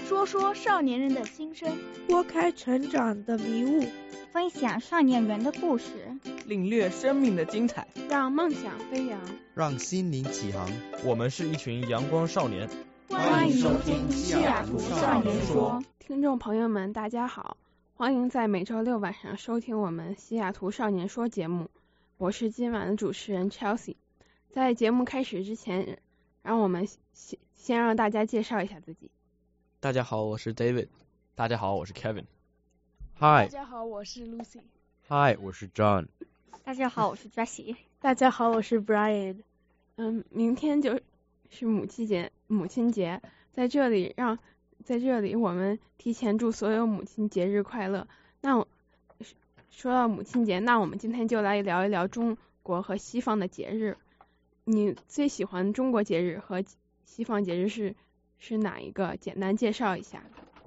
说说少年人的心声， 拨开成长的迷雾， 分享少年人的故事， 领略生命的精彩， 让梦想飞扬， 让心灵起航。 我们是一群阳光少年， 欢迎收听西雅图少年说。 听众朋友们大家好，欢迎在每周六晚上收听我们西雅图少年说节目，我是今晚的主持人 Chelsea。 在节目开始之前，让我们先让大家介绍一下自己。 大家好，我是 David。 大家好，我是 Kevin。 Hi， 大家好，我是 Lucy。 Hi， 我是 John。 大家好，我是 Jessie。 大家好，我是 Brian。 明天就是母亲节，在这里我们提前祝所有母亲节日快乐。那说到母亲节，那我们今天就来聊一聊中国和西方的节日。你最喜欢中国节日和西方节日是哪一个？简单介绍一下。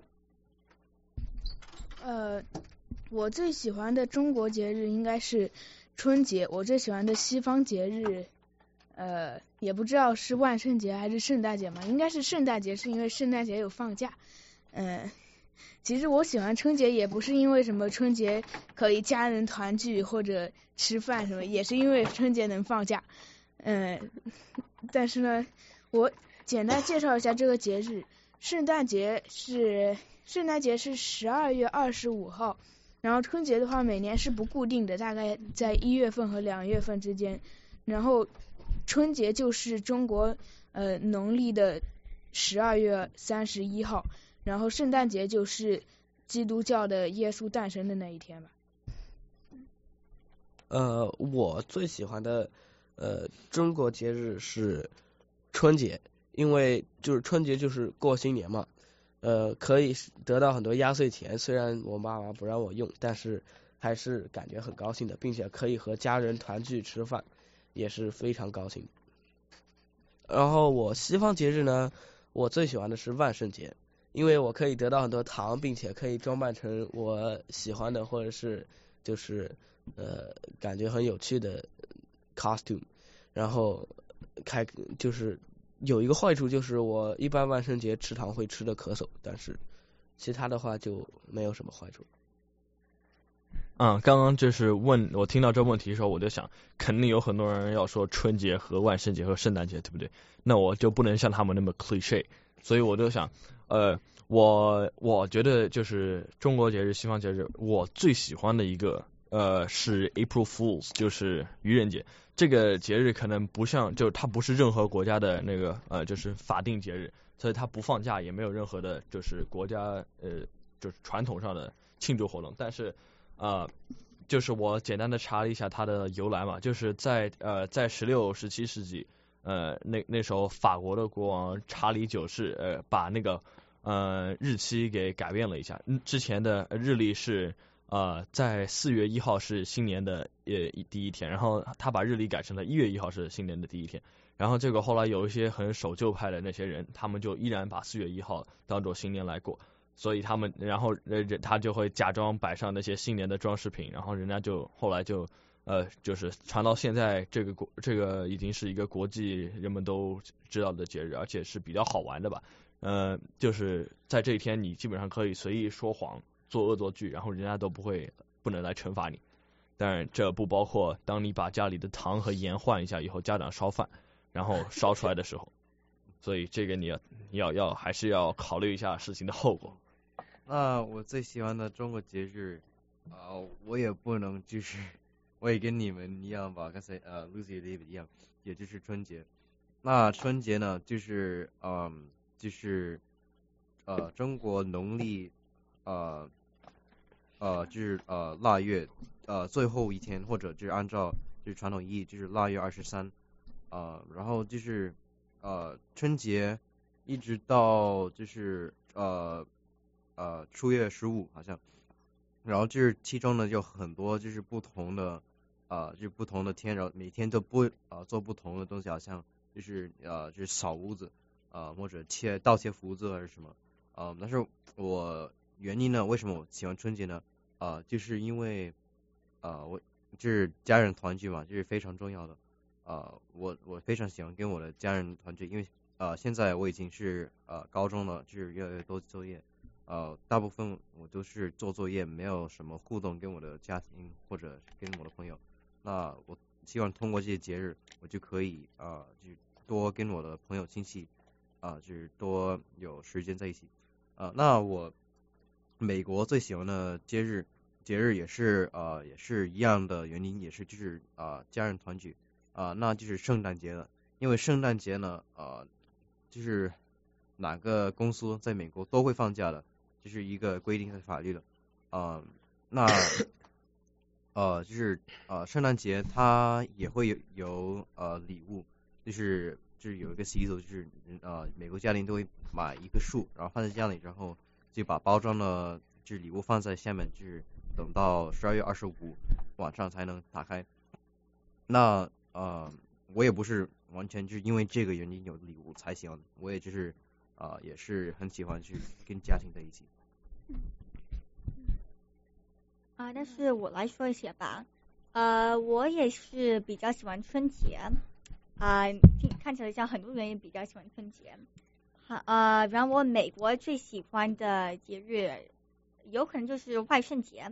我最喜欢的中国节日应该是春节，我最喜欢的西方节日也不知道是万圣节还是圣诞节嘛，应该是圣诞节，是因为圣诞节有放假。其实我喜欢春节也不是因为什么春节可以家人团聚或者吃饭什么，也是因为春节能放假。但是呢，我简单介绍一下这个节日。圣诞节是12月25号，然后春节的话每年是不固定的，大概在1月份和2月份之间。然后春节就是中国农历的12月31号，然后圣诞节就是基督教的耶稣诞生的那一天吧。 我最喜欢的中国节日是春节，因为就是春节就是过新年嘛，可以得到很多压岁钱，虽然我妈妈不让我用，但是还是感觉很高兴的，并且可以和家人团聚吃饭，也是非常高兴。然后我西方节日呢，我最喜欢的是万圣节，因为我可以得到很多糖，并且可以装扮成我喜欢的或者是就是感觉很有趣的 costume。然后就是有一个坏处，就是我一般万圣节吃糖会吃的咳嗽，但是其他的话就没有什么坏处。 刚刚就是我听到这问题的时候，我就想肯定有很多人要说春节和万圣节和圣诞节，对不对？那我就不能像他们那么 cliché， 所以我就想我觉得就是中国节日西方节日，我最喜欢的一个是 April Fools， 就是愚人节。这个节日可能不像，就它不是任何国家的那个就是法定节日，所以它不放假，也没有任何的就是国家就是传统上的庆祝活动。但是就是我简单的查了一下它的由来嘛，就是在16、17世纪那时候法国的国王查理9世把那个日期给改变了一下，之前的日历是在4月1号是新年的第一天，然后他把日历改成了1月1号是新年的第一天。然后这个后来有一些很守旧派的那些人，他们就依然把4月1号当做新年来过，所以他就会假装摆上那些新年的装饰品，然后人家就后来就是传到现在，这个已经是一个国际人们都知道的节日，而且是比较好玩的吧。就是在这一天你基本上可以随意说谎做恶作剧，然后人家都不能来惩罚你。当然这不包括当你把家里的糖和盐换一下以后，家长烧饭然后烧出来的时候，所以这个你要还是要考虑一下事情的后果。 那我最喜欢的中国节日我也不能就是我也跟你们一样吧，刚才Lucy David 一样，也就是春节。那春节呢就是中国农历就是腊月最后一天，或者就是按照就是传统意义就是腊月23，然后就是春节一直到就是初月15好像，然后就是其中呢有很多就是不同的就是不同的天，然后每天都做不同的东西，好像就是就是扫屋子或者倒切福字还是什么但是我原因呢，为什么我喜欢春节呢？就是因为我就是家人团聚嘛，这是非常重要的。我非常喜欢跟我的家人团聚，因为现在我已经是高中了，就是越来越多作业，大部分我都是做作业，没有什么互动跟我的家庭或者跟我的朋友。那我希望通过这些节日，我就可以就多跟我的朋友亲戚就是多有时间在一起。那我美国最喜欢的节日也是一样的原因，也是就是家人团聚那就是圣诞节了。因为圣诞节呢就是哪个公司在美国都会放假的，这是一个规定的法律的。那就是圣诞节它也会有礼物，就是有一个习俗，就是美国家庭都会买一棵树，然后放在家里，然后就把包装的就是礼物放在下面，就是等到12月25晚上才能打开。那我也不是完全就是因为这个原因有礼物才喜欢，我也就是也是很喜欢去跟家庭在一起。 但是我来说一些吧。我也是比较喜欢春节。看起来像很多人也比较喜欢春节。然后我美国最喜欢的节日有可能就是万圣节。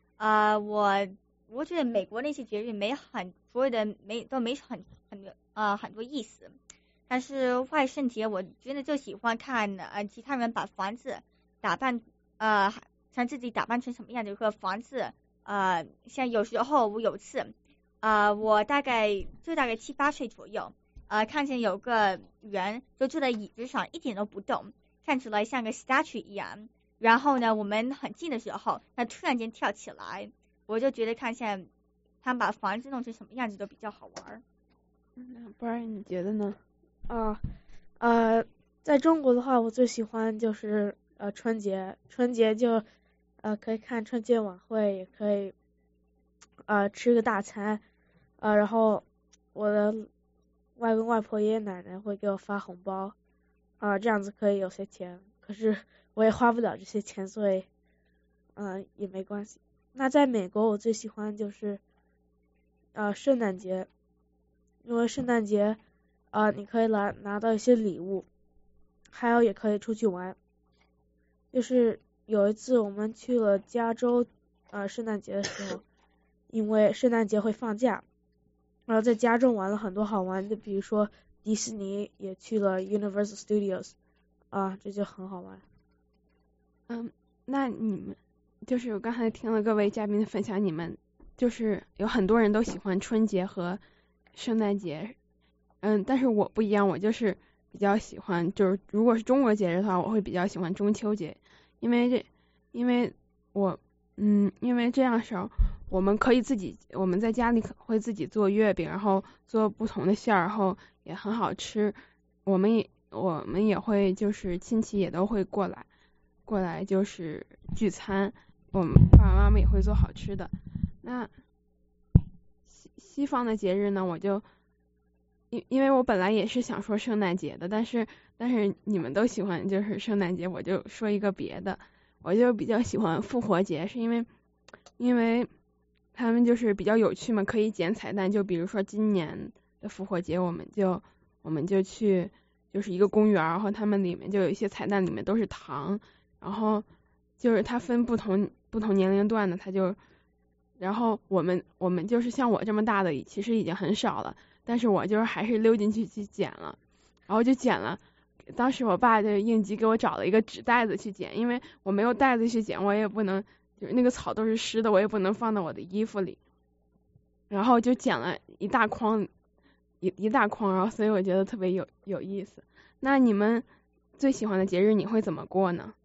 我觉得美国那些节日所有的都没很多意思，但是万圣节我真的就喜欢看其他人把房子打扮像自己打扮成什么样子，和房子像有时候我有次我大概7、8岁左右看见有个人就坐在椅子上一点都不动，看起来像个 statue 一样，然后呢我们很近的时候他突然间跳起来，我就觉得看见他把房子弄成什么样子都比较好玩。 不然你觉得呢？ 在中国的话，我最喜欢就是春节就可以看春节晚会，也可以吃个大餐，然后我的外公外婆爷爷奶奶会给我发红包，这样子可以有些钱，可是我也花不了这些钱，所以也没关系。那在美国我最喜欢就是圣诞节，因为圣诞节你可以拿到一些礼物，还有也可以出去玩。就是有一次我们去了加州圣诞节的时候，因为圣诞节会放假，然后在加州玩了很多好玩的，比如说迪士尼，也去了 Universal Studios 这就很好玩。 那你们就是我刚才听了各位嘉宾的分享，你们就是有很多人都喜欢春节和圣诞节，但是我不一样，我就是比较喜欢，就是如果是中国节日的话，我会比较喜欢中秋节，因为这样时候我们在家里会自己做月饼，然后做不同的馅儿，然后也很好吃。我们也会就是亲戚也都会过来就是聚餐，我们爸爸妈妈也会做好吃的。那西方的节日呢，我就因为我本来也是想说圣诞节的，但是你们都喜欢就是圣诞节，我就说一个别的。我就比较喜欢复活节，是因为他们就是比较有趣嘛，可以捡彩蛋。就比如说今年的复活节，我们就去就是一个公园，然后他们里面就有一些彩蛋，里面都是糖，然后就是它分不同年龄段的，然后我们就是像我这么大的其实已经很少了，但是我就是还是溜进去捡了，然后就捡了。当时我爸就应急给我找了一个纸袋子去捡，因为我没有袋子去捡，我也不能就是那个草都是湿的，我也不能放到我的衣服里，然后就捡了一大筐，然后所以我觉得特别有意思。那你们最喜欢的节日你会怎么过呢？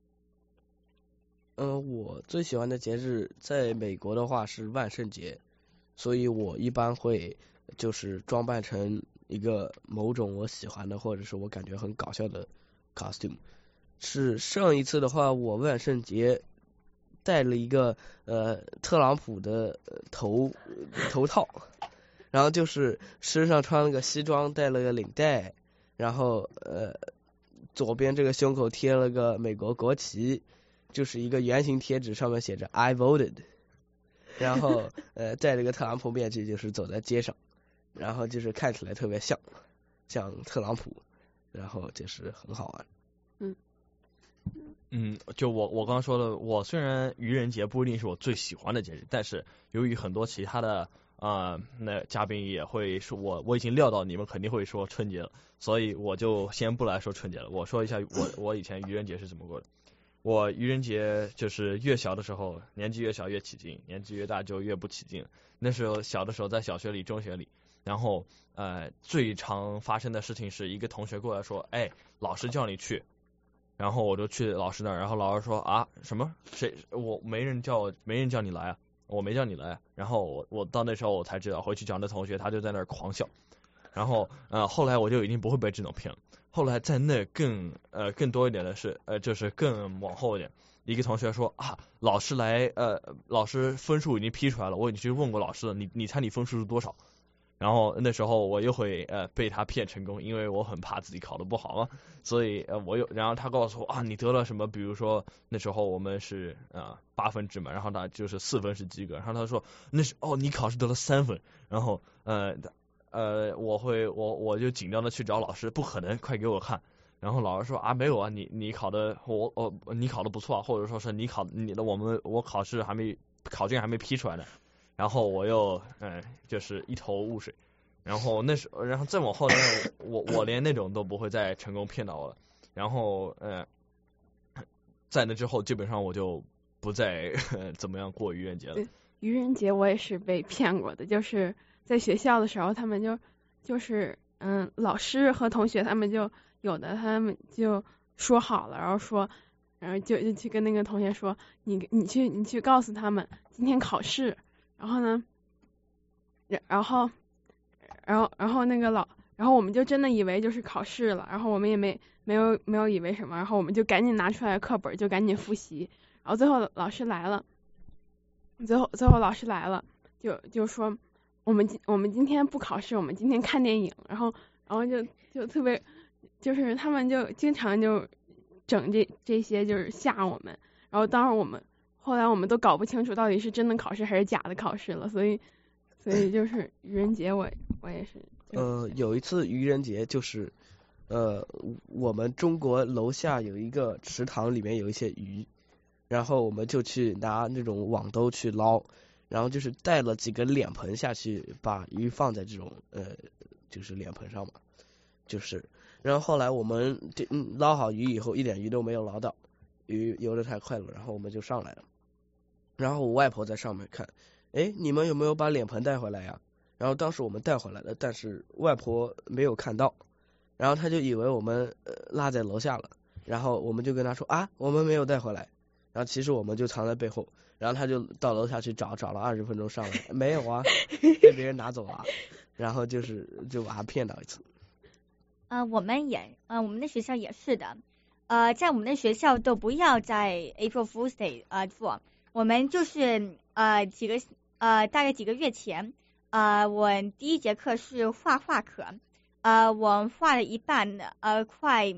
我最喜欢的节日在美国的话是万圣节，所以我一般会就是装扮成一个某种我喜欢的或者是我感觉很搞笑的 costume。 是上一次的话，我万圣节戴了一个特朗普的头套，然后就是身上穿了个西装，戴了个领带，然后左边这个胸口贴了个美国国旗，就是一个圆形贴纸，上面写着 I voted， 然后戴了个特朗普面具，就是走在街上，然后就是看起来特别像特朗普， 然后就是很好玩。 就我刚刚说的，我虽然愚人节不一定是我最喜欢的节日，但是由于很多其他的那嘉宾也会说，我已经料到你们肯定会说春节了，所以我就先不来说春节了。我说一下我以前愚人节是怎么过的。我愚人节就是越小的时候，年纪越小越起劲，年纪越大就越不起劲。那时候小的时候在小学里、中学里，然后最常发生的事情是一个同学过来说，哎，老师叫你去。然后我就去老师那儿，然后老师说啊什么谁我没人叫你来啊，我没叫你来。然后我到那时候我才知道，回去找那同学，他就在那儿狂笑。然后后来我就已经不会被这种骗了。后来在那更多一点的是就是更往后一点，一个同学说啊老师来老师分数已经批出来了，我已经去问过老师了，你猜你分数是多少？然后那时候我又会被他骗成功，因为我很怕自己考得不好嘛，所以然后他告诉我啊你得了什么，比如说那时候我们是8分制嘛，然后他就是4分是及格，然后他说那是你考试得了3分，然后我就紧张的去找老师，不可能，快给我看。然后老师说啊没有啊，你考的你考的不错啊，或者说是我考卷还没批出来呢。然后我又就是一头雾水，然后再往后呢，我连那种都不会再成功骗到我了。然后在那之后基本上我就不再怎么样过愚人节了。 愚人节我也是被骗过的，就是在学校的时候，他们就是老师和同学他们就说好了，然后就去跟那个同学说，你去告诉他们今天考试。然后呢，然后我们就真的以为就是考试了，然后我们也没有以为什么，然后我们就赶紧拿出来课本就赶紧复习，然后最后老师来了，就说我们今天不考试，我们今天看电影，然后就特别就是他们就经常就整这些就是吓我们，然后后来我们都搞不清楚到底是真的考试还是假的考试了，所以就是愚人节我也是。 有一次愚人节就是我们中国楼下有一个池塘，里面有一些鱼，然后我们就去拿那种网兜去捞，然后就是带了几个脸盆下去，把鱼放在这种就是脸盆上嘛，就是然后后来我们捞好鱼以后一点鱼都没有捞到，鱼游得太快了，然后我们就上来了。然后我外婆在上面看，哎，你们有没有把脸盆带回来呀？然后当时我们带回来了，但是外婆没有看到，然后她就以为我们落在楼下了，然后我们就跟她说啊，我们没有带回来，然后其实我们就藏在背后，然后她就到楼下去找了20分钟上来，没有啊，被别人拿走了，然后就把她骗到一次。 我们的学校也是的，在我们的学校都不要在 April Fool's Day 做。我们就是大概几个月前，我第一节课是画画课，我画了一半，快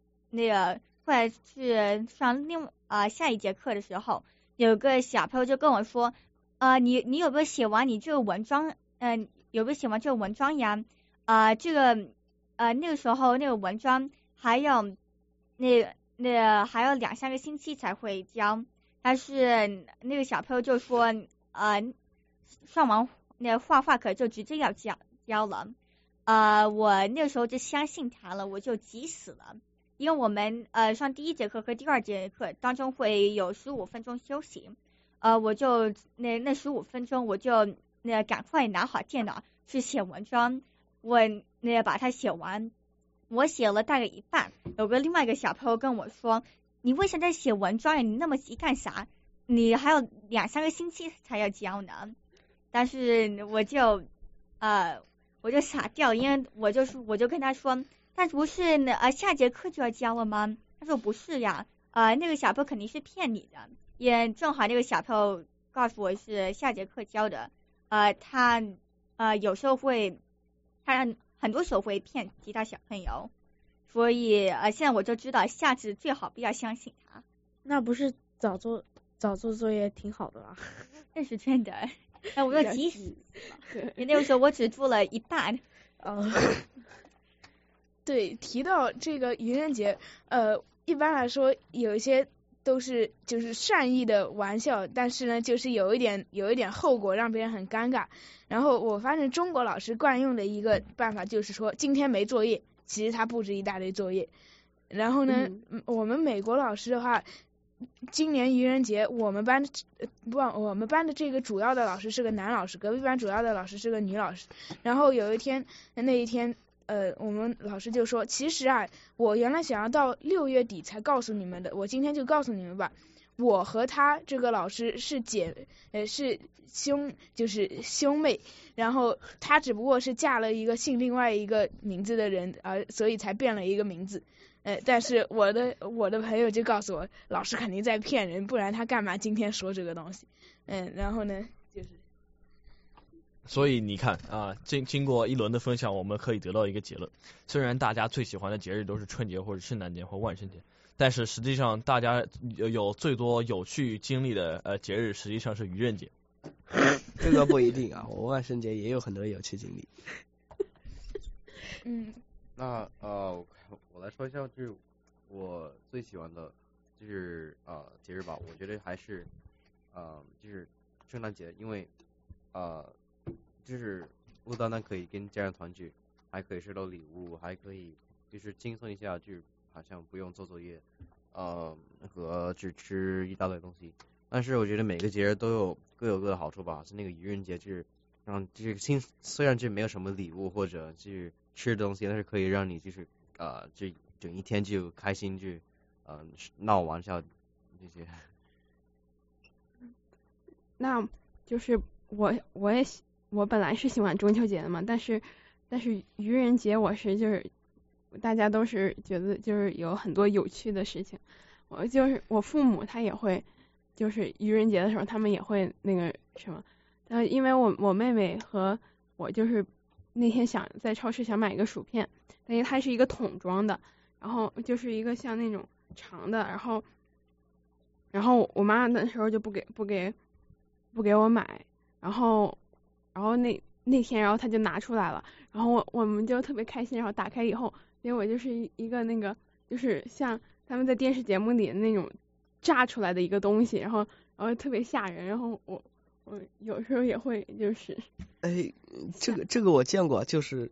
去上下一节课的时候，有个小朋友就跟我说，你有没有写完你这个文章？有没有写完这个文章呀？那个时候那个文章还有还有2-3个星期才会交。但是那个小朋友就说，上完那个画画课就直接要交了，我那个时候就相信他了，我就急死了，因为我们上第一节课和第2节课当中会有15分钟休息，我就那15分钟我就赶快拿好电脑去写文章，我把它写完，我写了大概一半，有另外一个小朋友跟我说，你为什么在写文章呀？你那么急干啥？你还有2-3个星期才要交呢。但是我就傻掉，因为我就跟他说，但不是下节课就要交了吗？他说不是呀，那个小朋友肯定是骗你的，也正好那个小朋友告诉我是下节课交的，他有时候很多时候会骗其他小朋友。所以现在我就知道，下次最好不要相信他。 那不是早做作业挺好的啦？ 那是真的，我都急死了。那个时候我只做了一半。 对，提到这个愚人节，一般来说有一些都是就是善意的玩笑，但是呢，就是有一点后果，让别人很尴尬。然后我发现中国老师惯用的一个办法就是说，今天没作业，其实他布置一大堆作业。然后呢，我们美国老师的话，今年愚人节我们班的这个主要的老师是个男老师，隔壁班主要的老师是个女老师。然后有一天，那一天我们老师就说，其实啊，我原来想要到6月底才告诉你们的，我今天就告诉你们吧。我和他这个老师是就是兄妹，然后他只不过是嫁了一个姓另外一个名字的人，所以才变了一个名字。但是我的朋友就告诉我，老师肯定在骗人，不然他干嘛今天说这个东西？然后呢，就是。 所以你看啊，经过一轮的分享，我们可以得到一个结论：虽然大家最喜欢的节日都是春节或者圣诞节或万圣节，但是实际上大家有最多有趣经历的节日，实际上是愚人节。 这个不一定啊，我万圣节也有很多有趣经历。 那我来说一下，就是我最喜欢的就是节日吧，我觉得还是就是圣诞节，因为就是不单单可以跟家人团聚，还可以收到礼物，还可以就是轻松一下，就好像不用做作业，和只吃一大堆东西。但是我觉得每个节日都各有各的好处吧，是那个愚人节就是让就是虽然就没有什么礼物或者就是吃的东西，但是可以让你就是这整一天就开心，就闹玩笑这些。 那就是我本来是喜欢中秋节的嘛，但是愚人节我是就是大家都是觉得就是有很多有趣的事情，我父母他也会就是愚人节的时候他们也会那个什么，因为我妹妹和我就是那天想在超市想买一个薯片，但是它是一个桶装的，然后就是一个像那种长的，然后我妈那时候就不给我买，然后那天然后她就拿出来了，然后我们就特别开心，然后打开以后，结果就是一个那个就是像他们在电视节目里的那种炸出来的一个东西，然后特别吓人，然后我有时候也会就是这个我见过，就是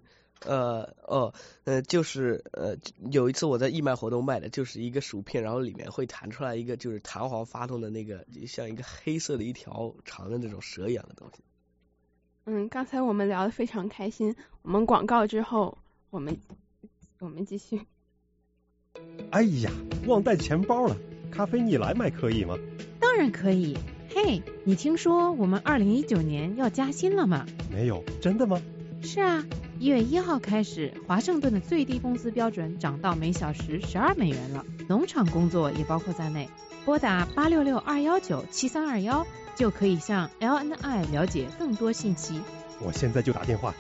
就是有一次我在义卖活动卖的就是一个薯片，然后里面会弹出来一个就是弹簧发动的那个像一个黑色的一条长的那种蛇一样的东西。 刚才我们聊得非常开心，我们广告之后我们继续。 哎呀，忘带钱包了，咖啡你来买可以吗？ 当然可以。嘿，你听说我们2019年要加薪了吗？ 没有，真的吗？ 是啊，1月1号开始，华盛顿的最低工资标准涨到每小时12美元了，农场工作也包括在内。拨打866-219-7321就可以向 LNI 了解更多信息。 我现在就打电话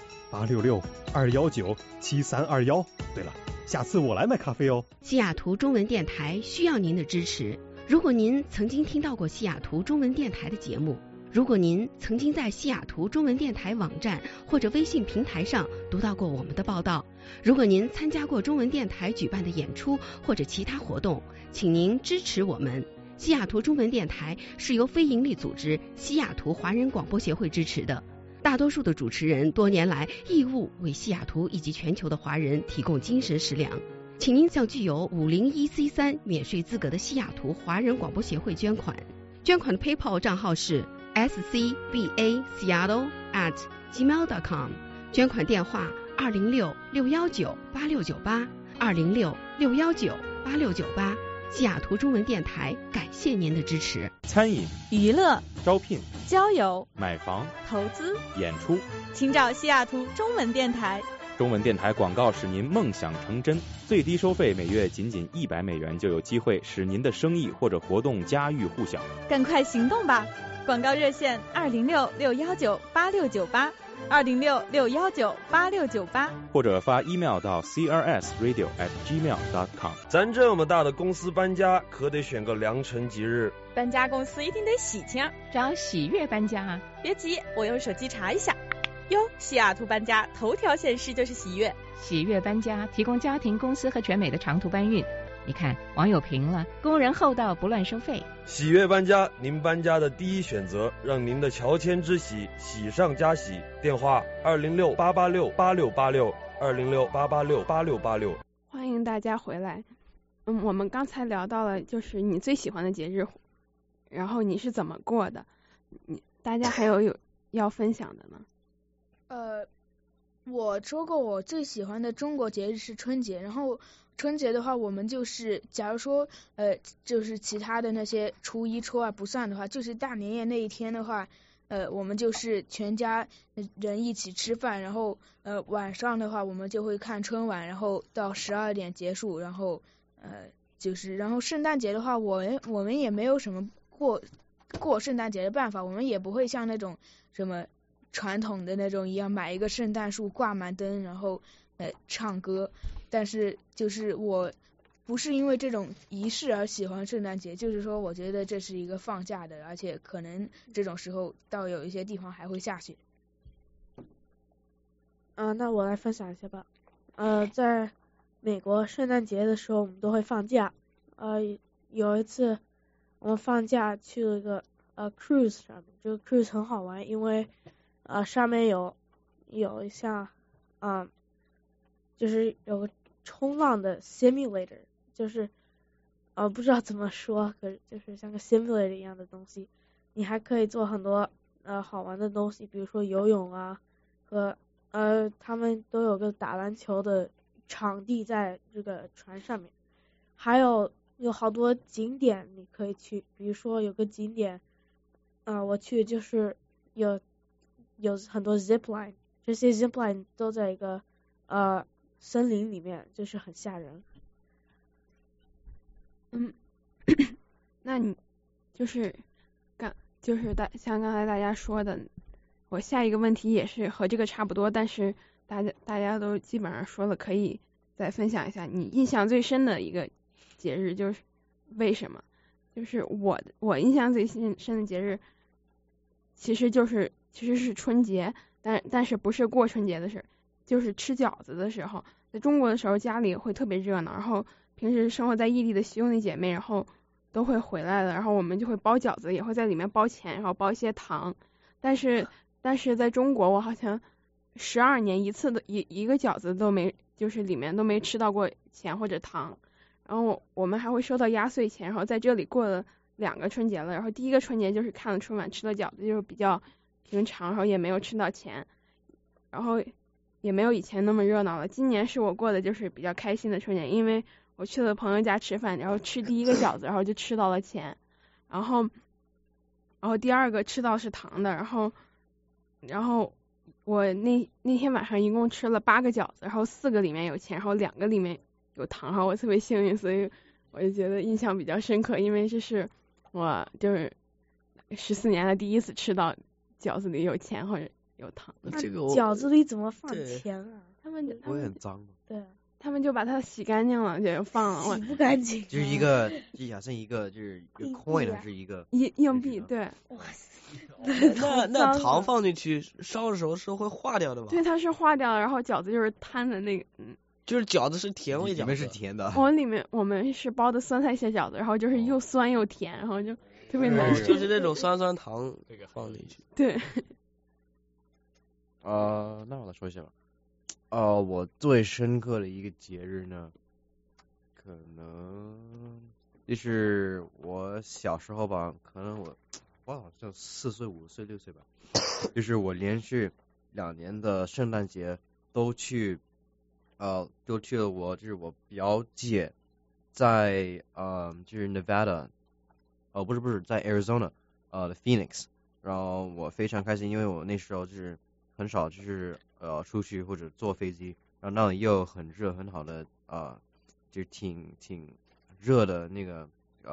866-219-7321。对了，下次我来买咖啡哦。 西雅图中文电台需要您的支持。如果您曾经听到过西雅图中文电台的节目，如果您曾经在西雅图中文电台网站或者微信平台上读到过我们的报道，如果您参加过中文电台举办的演出或者其他活动，请您支持我们。西雅图中文电台是由非营利组织西雅图华人广播协会支持的，大多数的主持人多年来义务为西雅图以及全球的华人提供精神食粮。请您向具有501C3免税资格的西雅图华人广播协会捐款。捐款的 PayPal 账号是scbaseattle@gmail.com， 捐款电话206-619-8698 206-619-8698。西雅图中文电台感谢您的支持。 餐饮、 娱乐、 招聘、 交友、 买房、 投资、 演出， 请找西雅图中文电台。 中文电台广告使您梦想成真，最低收费每月仅100美元，就有机会使您的生意或者活动家喻户晓。 赶快行动吧！广告热线206-619-8698 206-619-8698， 或者发 email 到 crsradio@gmail.com。 咱这么大的公司搬家，可得选个良辰吉日。 搬家公司一定得喜庆， 找喜悦搬家啊！ 别急，我用手机查一下。 哟，西雅图搬家头条显示就是喜悦。 喜悦搬家提供家庭、公司和全美的长途搬运。你看，网友评了，工人厚道，不乱收费。 喜悦搬家，您搬家的第一选择，让您的乔迁之喜喜上加喜。电话206-886-8686，206-886-8686。 欢迎大家回来。我们刚才聊到了就是你最喜欢的节日，然后你是怎么过的？大家还有要分享的呢？ 我说过我最喜欢的中国节日是春节，然后春节的话，我们就是假如说就是其他的那些初一、初二不算的话，就是大年夜那一天的话，我们就是全家人一起吃饭，然后晚上的话我们就会看春晚，然后到12点结束，然后然后圣诞节的话，我们也没有什么过圣诞节的办法，我们也不会像那种什么传统的那种一样买一个圣诞树挂满灯，然后唱歌。但是就是我不是因为这种仪式而喜欢圣诞节，就是说我觉得这是一个放假的，而且可能这种时候到有一些地方还会下雪。 那我来分享一下吧。在美国圣诞节的时候我们都会放假。有一次我们放假去了一个cruise 上面，这个 cruise 很好玩，因为上面有一项就是有个冲浪的 simulator， 就是不知道怎么说，可是就是像个 simulator 一样的东西。你还可以做很多好玩的东西，比如说游泳啊，和他们都有个打篮球的场地在这个船上面，还有好多景点你可以去，比如说有个景点我去就是有很多 zip line， 这些 zip line 都在一个森林里面，就是很吓人。 那你就是像刚才大家说的，我下一个问题也是和这个差不多，但是大家都基本上说了，可以再分享一下你印象最深的一个节日，就是为什么？就是我印象最深的节日，其实是春节，但是不是过春节的事，就是吃饺子的时候。在中国的时候家里会特别热闹，然后平时生活在异地的兄弟姐妹然后都会回来了，然后我们就会包饺子，也会在里面包钱，然后包一些糖。但是在中国我好像12年一次的一个饺子都没，就是里面都没吃到过钱或者糖。然后我们还会收到压岁钱，然后在这里过了2个春节了，然后第一个春节就是看了春晚吃了饺子，就是比较平常，然后也没有吃到钱，然后也没有以前那么热闹了。今年是我过的就是比较开心的春节，因为我去了朋友家吃饭，然后吃第一个饺子，然后就吃到了钱，然后第二个吃到是糖的，然后我那天晚上一共吃了8个饺子，然后4个里面有钱，然后2个里面有糖，然后我特别幸运，所以我就觉得印象比较深刻，因为这是我就是14年来第一次吃到饺子里有钱或者有糖。 这个饺子里怎么放钱啊？ 他们很脏。 对， 他们就把它洗干净了就放了。 洗不干净。 就是一个就假设一个就是一个 coin 还是一个硬币，对。 哇塞。 那糖放进去烧的时候是会化掉的吧？ 对，它是化掉了，然后饺子就是摊的那个， 就是饺子是甜味饺子， 里面是甜的。 我们是包的酸菜蟹饺子，然后就是又酸又甜，然后就特别难吃。 就是那种酸糖放进去。 对。 那我来说一下吧。我最深刻的一个节日呢，可能就是我小时候吧，可能我好像4岁、5岁、6岁吧，就是我连续2年的圣诞节都去了就是我表姐在就是 Nevada， 不是在 Arizona 的 Phoenix， 然后我非常开心，因为我那时候就是很少就是出去或者坐飞机，然后那里又很热很好的就挺热的那个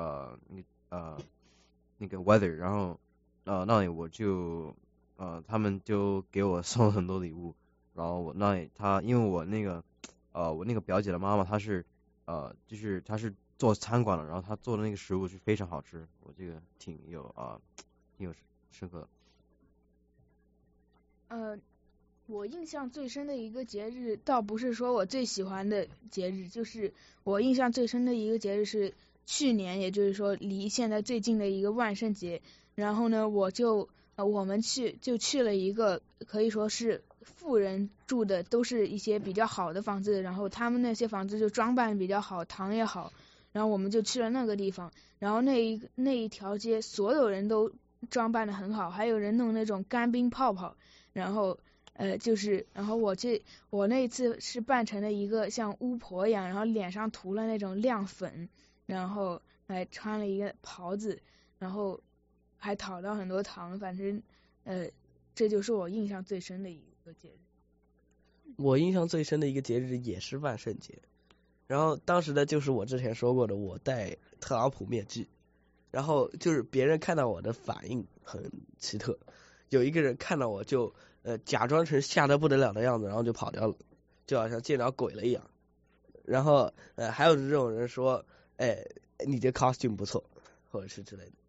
那个 weather， 然后那里我就他们就给我送了很多礼物，然后我那里因为我那个表姐的妈妈她是就是她是做餐馆的，然后她做的那个食物是非常好吃，我这个挺有深刻的。 我印象最深的一个节日，倒不是说我最喜欢的节日，就是我印象最深的一个节日是去年，也就是说离现在最近的一个万圣节。然后呢，我们去了一个可以说是富人住的，都是一些比较好的房子，然后他们那些房子就装扮比较好，糖也好，然后我们就去了那个地方，然后那一条街所有人都装扮的很好，还有人弄那种干冰泡泡，然后我那一次是扮成了一个像巫婆一样，然后脸上涂了那种亮粉，然后还穿了一个袍子，然后还讨到很多糖，反正这就是我印象最深的一个节日。 我印象最深的一个节日也是万圣节，然后当时的就是我之前说过的，我戴特朗普面具，然后就是别人看到我的反应很奇特，有一个人看到我就假装成吓得不得了的样子，然后就跑掉了，就好像见着鬼了一样。然后还有这种人说，你这 costume 不错，或者是之类的。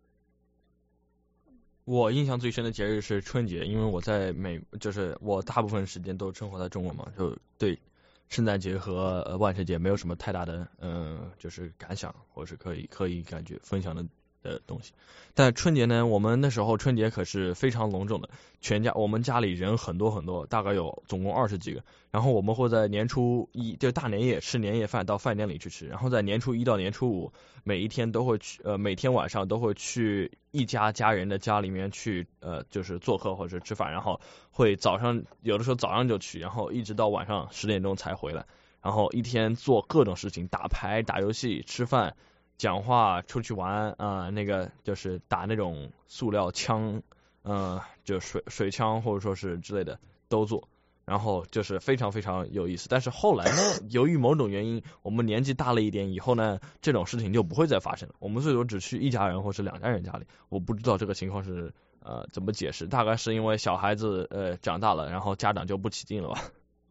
我印象最深的节日是春节，因为我在就是我大部分时间都生活在中国嘛，就对圣诞节和万圣节没有什么太大的就是感想，或是可以感觉分享的东西。但春节呢，我们那时候春节可是非常隆重的，我们家里人很多很多，大概有总共20几个，然后我们会在年初一就大年夜吃年夜饭，到饭店里去吃，然后在年初一到年初五每一天都会去每天晚上都会去一家人的家里面去就是做客或者吃饭，然后会有的时候早上就去，然后一直到晚上10点钟才回来，然后一天做各种事情，打牌打游戏吃饭讲话出去玩那个就是打那种塑料枪就水枪或者说是之类的都做，然后就是非常非常有意思。但是后来呢，由于某种原因我们年纪大了一点以后呢，这种事情就不会再发生了，我们最多只去一家人或是2家人家里。我不知道这个情况是怎么解释，大概是因为小孩子长大了，然后家长就不起劲了吧。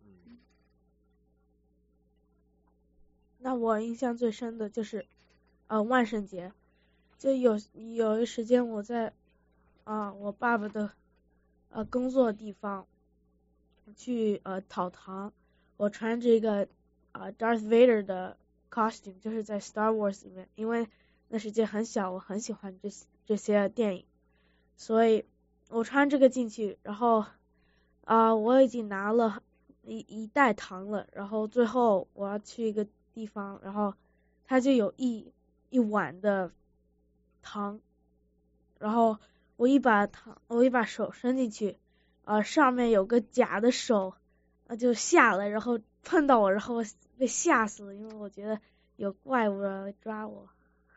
那我印象最深的就是万圣节，就有一时间我在我爸爸的工作地方去讨糖，我穿着一个Darth Vader 的 costume， 就是在 Star Wars 里面，因为那时间很小，我很喜欢这些电影，所以我穿这个进去，然后我已经拿了一袋糖了，然后最后我要去一个地方，然后它就有一碗的糖，然后我一把手伸进去，上面有个假的手就下来，然后碰到我，然后被吓死了，因为我觉得有怪物来抓我。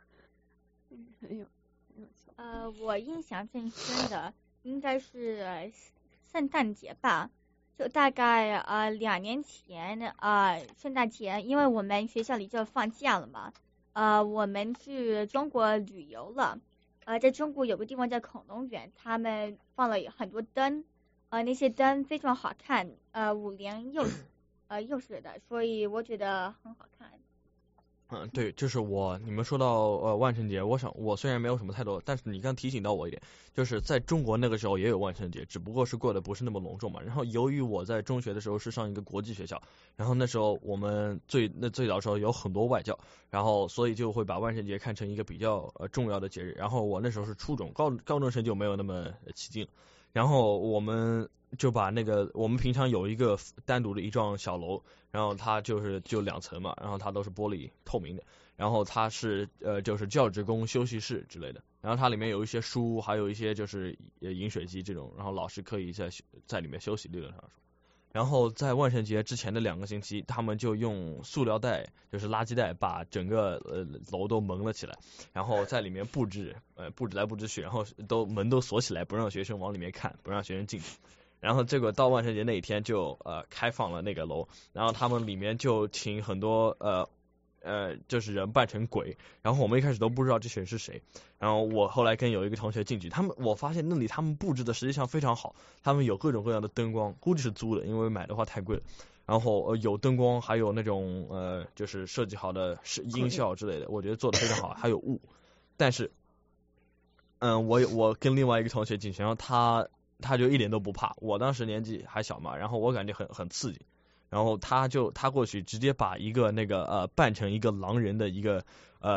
我印象最深的应该是圣诞节吧，就大概2年前圣诞节，因为我们学校里就放假了嘛，我们去中国旅游了，在中国有个地方叫恐龙园，他们放了很多灯，那些灯非常好看，五颜六色的，所以我觉得很好看。 对，就是你们说到万圣节，我虽然没有什么太多，但是你刚提醒到我一点，就是在中国那个时候也有万圣节，只不过是过得不是那么隆重嘛。然后由于我在中学的时候是上一个国际学校，然后那时候我们最早的时候有很多外教，然后所以就会把万圣节看成一个比较重要的节日。然后我那时候是初中，高中生就没有那么起劲，然后我们就把我们平常有一个单独的一幢小楼，然后它就2层嘛，然后它都是玻璃透明的，然后它是就是教职工休息室之类的，然后它里面有一些书，还有一些就是饮水机这种，然后老师可以在里面休息，理论上说。然后在万圣节之前的2个星期，他们就用塑料袋，就是垃圾袋，把整个楼都蒙了起来，然后在里面布置来布置去，然后门都锁起来，不让学生往里面看，不让学生进去。然后结果到万圣节那一天就开放了那个楼，然后他们里面就请很多就是人扮成鬼，然后我们一开始都不知道这些人是谁，然后我后来跟有一个同学进去，我发现那里他们布置的实际上非常好，他们有各种各样的灯光，估计是租的，因为买的话太贵了，然后有灯光，还有那种就是设计好的音效之类的，我觉得做的非常好，还有雾。但是我跟另外一个同学进去，然后他他就一点都不怕。我当时年纪还小嘛，然后我感觉很刺激，然后他过去直接把一个扮成一个狼人的一个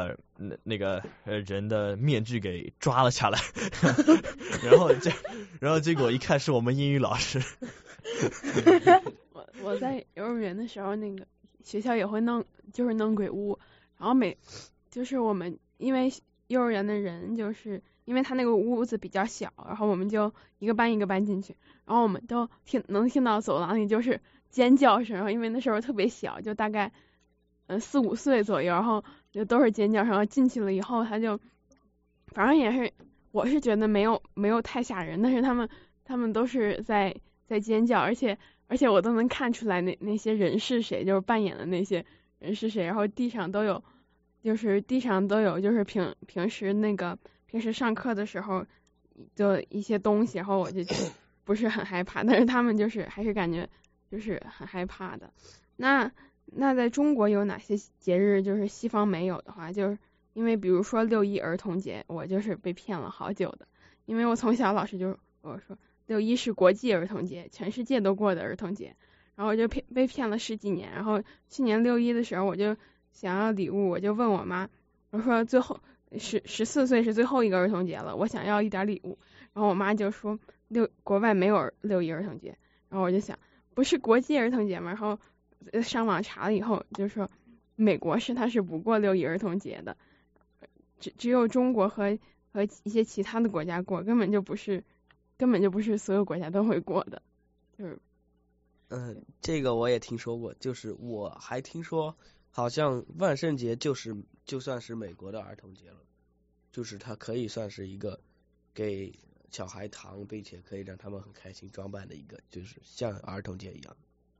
人的面具给抓了下来，然后结果一看是我们英语老师。 我在幼儿园的时候，那个学校也会弄鬼屋，然后就是我们因为幼儿园的人就是因为他那个屋子比较小，然后我们就一个班一个班进去，然后我们都能听到走廊里就是尖叫声，然后因为那时候特别小，就大概4、5岁左右，然后就都是尖叫声，然后进去了以后他就反正也是我是觉得没有太吓人，但是他们都是在尖叫，而且我都能看出来那些人是谁，就是扮演的那些人是谁，然后地上都有就是平时上课的时候就一些东西，然后我就不是很害怕，但是他们就是还是感觉就是很害怕的。那在中国有哪些节日就是西方没有的话，就是因为比如说6·1儿童节，我就是被骗了好久的，因为我从小老师就跟我说6·1是国际儿童节，全世界都过的儿童节，然后我就被骗了10几年。然后去年6·1的时候，我就想要礼物，我就问我妈，我说最后14岁是最后一个儿童节了，我想要一点礼物。然后我妈就说国外没有6·1儿童节，然后我就想不是国际儿童节吗？然后上网查了以后就说美国它是不过6·1儿童节的，只有中国和一些其他的国家过，根本就不是所有国家都会过的，就是这个我也听说过，就是我还听说好像万圣节就算是美国的儿童节了，就是它可以算是一个给小孩糖，并且可以让他们很开心装扮的一个，就是像儿童节一样。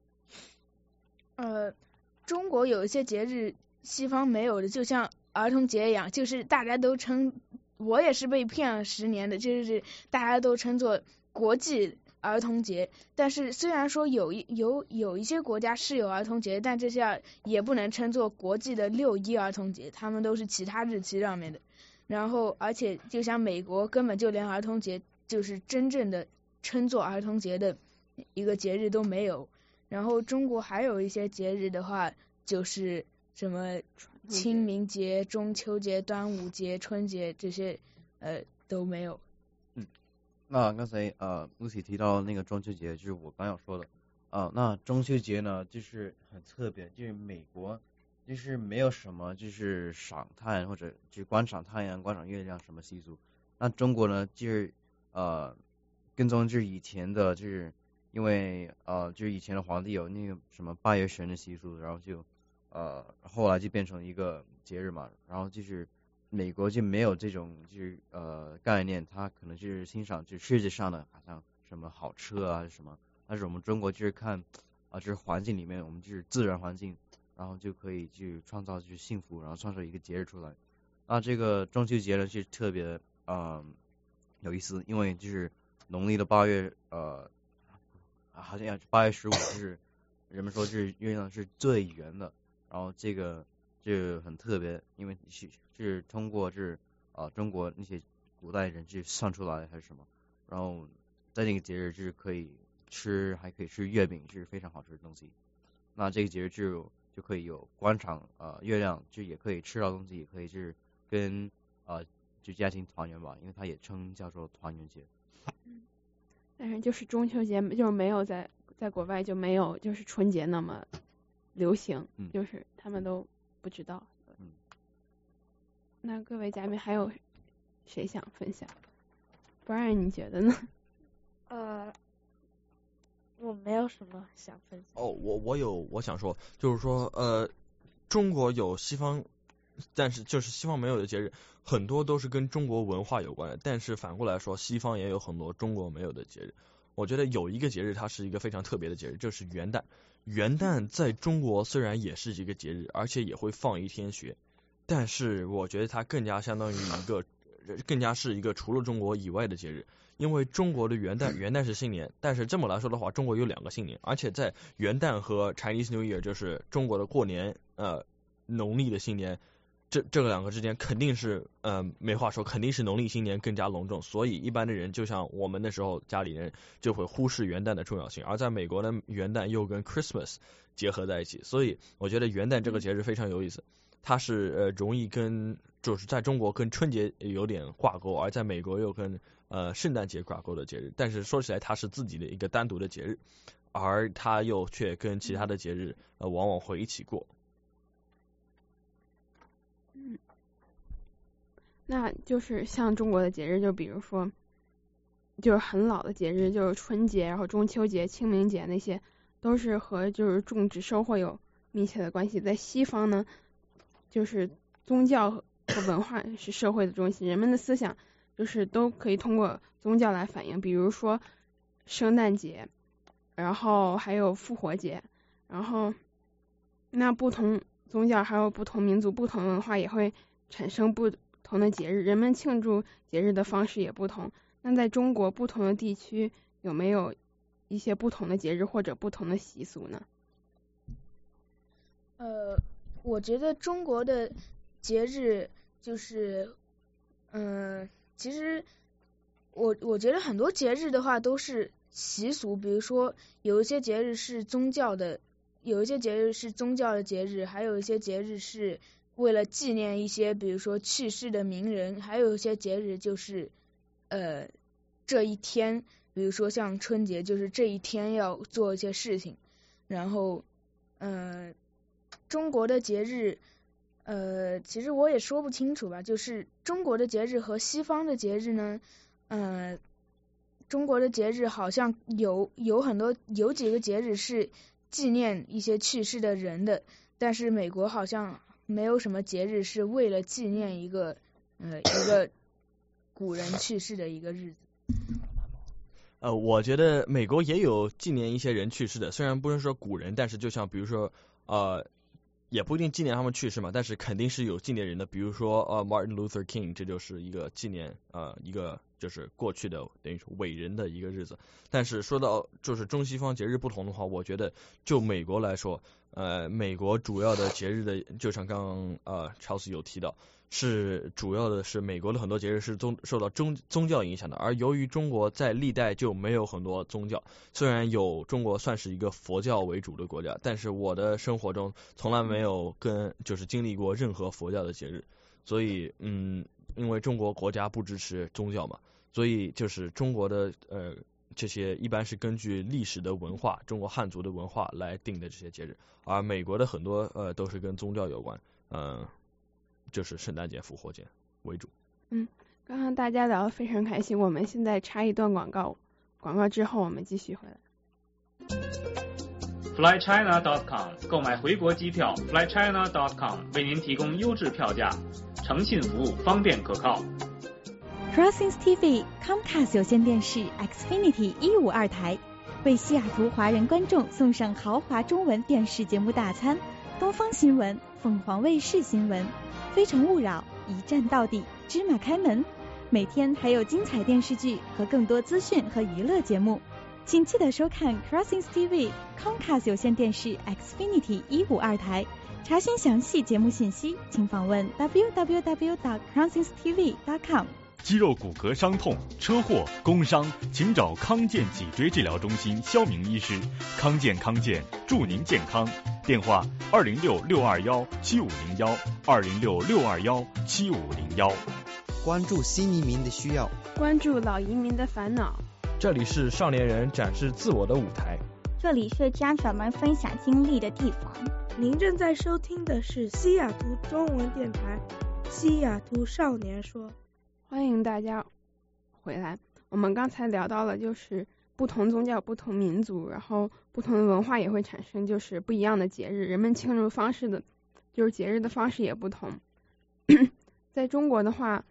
中国有一些节日西方没有的，就像儿童节一样，就是大家都称，我也是被骗了10年的，就是大家都称作国际儿童节。但是虽然说有一些国家是有儿童节，但这些也不能称作国际的6·1儿童节，他们都是其他日期上面的。然后而且就像美国根本就连儿童节就是真正的称作儿童节的一个节日都没有。然后中国还有一些节日的话，就是什么清明节、中秋节、端午节、春节这些都没有。 那刚才Lucy 提到那个中秋节，就是我刚要说的那中秋节呢就是很特别，就是美国就是没有什么就是赏太阳或者就是观赏太阳、观赏月亮什么习俗。那中国呢就是跟踪就是以前的，就是因为就是以前的皇帝有那个什么8月神的习俗，然后就后来就变成一个节日嘛，然后就是美国就没有这种就是概念，它可能就是欣赏就是世界上的好像什么好车啊什么，但是我们中国就是看就是环境里面我们就是自然环境，然后就可以去创造就是幸福，然后创造一个节日出来。那这个中秋节呢是特别有意思，因为就是农历的8月好像8月15就是人们说就是月亮是最圆的，然后这个就很特别，因为是通过就是中国那些古代人去算出来还是什么，然后在那个节日就是可以吃，还可以吃月饼，是非常好吃的东西。那这个节日就可以有观赏月亮，就也可以吃到东西，也可以就是跟就家庭团圆吧，因为它也叫做团圆节。 但是就是中秋节就是没有在国外就没有就是春节那么流行，就是他们都不知道。那各位嘉宾还有谁想分享？不然你觉得呢？ 我没有什么想分享。 我想说，就是说中国有西方，但是就是西方没有的节日，很多都是跟中国文化有关的。但是反过来说，西方也有很多中国没有的节日。我觉得有一个节日，它是一个非常特别的节日，就是元旦。元旦在中国虽然也是一个节日，而且也会放1天学，但是我觉得它更加相当于更加是一个除了中国以外的节日。因为中国的元旦是新年，但是这么来说的话，中国有2个新年，而且在元旦和 Chinese New Year 就是中国的过年农历的新年这两个之间肯定是没话说，肯定是农历新年更加隆重，所以一般的人就像我们那时候家里人就会忽视元旦的重要性，而在美国呢，元旦又跟 Christmas 结合在一起，所以我觉得元旦这个节日非常有意思，它是容易跟就是在中国跟春节有点挂钩，而在美国又跟圣诞节挂钩的节日，但是说起来它是自己的一个单独的节日，而它又却跟其他的节日往往会一起过。 那就是像中国的节日，就比如说就是很老的节日，就是春节，然后中秋节、清明节，那些都是和就是种植收获有密切的关系。在西方呢，就是宗教和文化是社会的中心，人们的思想就是都可以通过宗教来反映，比如说圣诞节，然后还有复活节，然后那不同宗教还有不同民族、不同文化也会产生不同的节日，人们庆祝节日的方式也不同。那在中国不同的地区有没有一些不同的节日或者不同的习俗呢？ 我觉得中国的节日就是其实我觉得很多节日的话都是习俗，比如说有一些节日是宗教的，有一些节日是宗教的节日，还有一些节日是为了纪念一些比如说去世的名人，还有一些节日就是这一天，比如说像春节，就是这一天要做一些事情。然后中国的节日其实我也说不清楚吧，就是中国的节日和西方的节日呢，中国的节日好像有几个节日是纪念一些去世的人的，但是美国好像没有什么节日是为了纪念一个古人去世的一个日子。 我觉得美国也有纪念一些人去世的，虽然不是说古人，但是就像比如说也不一定纪念他们去世嘛，但是肯定是有纪念人的，比如说Martin Luther King， 这就是一个纪念一个就是过去的等于说伟人的一个日子。但是说到就是中西方节日不同的话，我觉得就美国来说，美国主要的节日的，就像刚刚Chelsea 有提到，是主要的是美国的很多节日是受到宗教影响的，而由于中国在历代就没有很多宗教，虽然有中国算是一个佛教为主的国家，但是我的生活中从来没有就是经历过任何佛教的节日，所以因为中国国家不支持宗教嘛，所以就是中国的这些一般是根据历史的文化，中国汉族的文化来定的这些节日，而美国的很多都是跟宗教有关，就是圣诞节、复活节为主。 刚刚大家聊得非常开心，我们现在插一段广告，广告之后我们继续回来。 flychina.com 购买回国机票 flychina.com 为您提供优质票价，诚信服务，方便可靠。 Crossings TV Comcast 有线电视 Xfinity 152台为西雅图华人观众送上豪华中文电视节目大餐，东方新闻、凤凰卫视新闻、非诚勿扰、一站到底、芝麻开门，每天还有精彩电视剧和更多资讯和娱乐节目，请记得收看 Crossings TV Comcast 有线电视 Xfinity 152台。查询详细节目信息，请访问 www.crossingstv.com。 肌肉骨骼伤痛、车祸、工伤，请找康健脊椎治疗中心肖明医师。康健祝您健康。电话206-621-7501，206-621-7501。 关注新移民的需要， 关注老移民的烦恼。 这里是少年人展示自我的舞台， 这里是家长们分享经历的地方。 您正在收听的是西雅图中文电台西雅图少年说。 欢迎大家回来。我们刚才聊到了就是不同宗教、不同民族，然后不同的文化也会产生就是不一样的节日，人们庆祝方式的就是节日的方式也不同。在中国的话